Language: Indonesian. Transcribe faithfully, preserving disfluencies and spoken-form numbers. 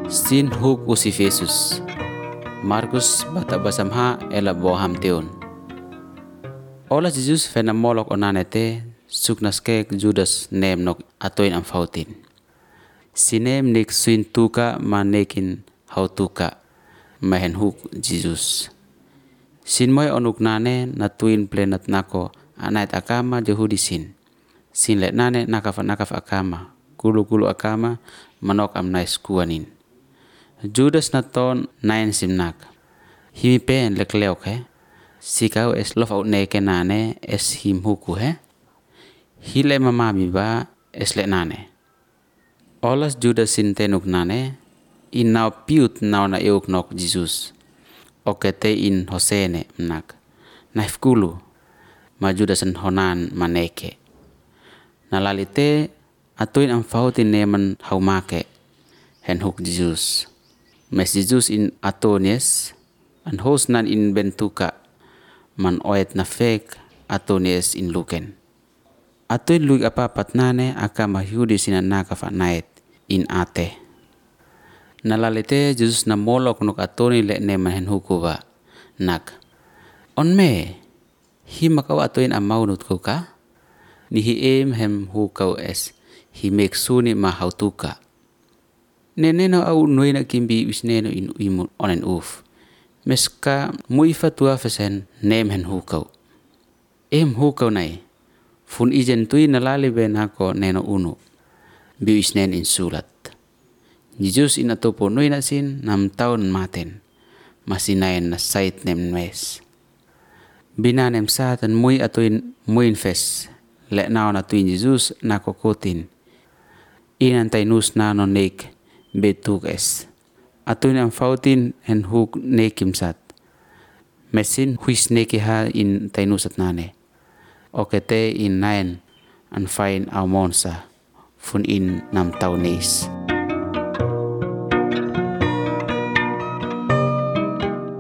Sin huk usi Jesus. Markus bata basamha ela boham teon. Ola Jesus fena molok onanete suknas kek Judas nem nok atoin am fautin. Sinem nik suin tuka manekin hautuka mahen huk Jesus. Sin moy onuk nane natuin plenat nako anait akama Jehudi sin. Sin let nane nakaf nakaf akama. Kulu kulu akama manok am nais kuanin. Judas naton nain simnak. Himi pen lekleok he. Sikau es lof out neke nane es him huku he. Hile mamami ba es le nane. Olas Judas sin tenuk nane. In nau piut nau na euk nok Jesus. Okete in hosene mnak. Naif kulu. Ma Judas en honan maneke. Nalalite atuin am fautin neman haumake. Hen huk Jesus. Mes Jesus in atonies. An hos nan in bentuka. Man oet na fek atonies in luken. Atuin luik apa patnane akama Yahudi sinanaka fanait in ate. Nalalite Jesus na molok nuk atoni le neman hen huku ba. Nak. On me. Hi makau atuin amau nut kuka. Ni hi em hem hukau es. Hi mek suni ma hautuka. Neneno au nuina kimbi wisneno in uimu onen uf. Meska muifa tua fesen nem hen hukau. Em hukau nai. Fun ijen tui nalali ben hako neno unu. Bi wisnen in sulat. Jesus in atopo nuina sin nam taun maten. Masinain na sait nem mes. Binanem saatan mui atuin muin fes. Le nao na tuin Jesus na kokotin. Inantay nus na no nek betuk es. Atuin ang fautin en huk nekim sat. Mesin huis neki ha in tainusat nane. Okete in nain an fain au monsa. Fun in nam taunis.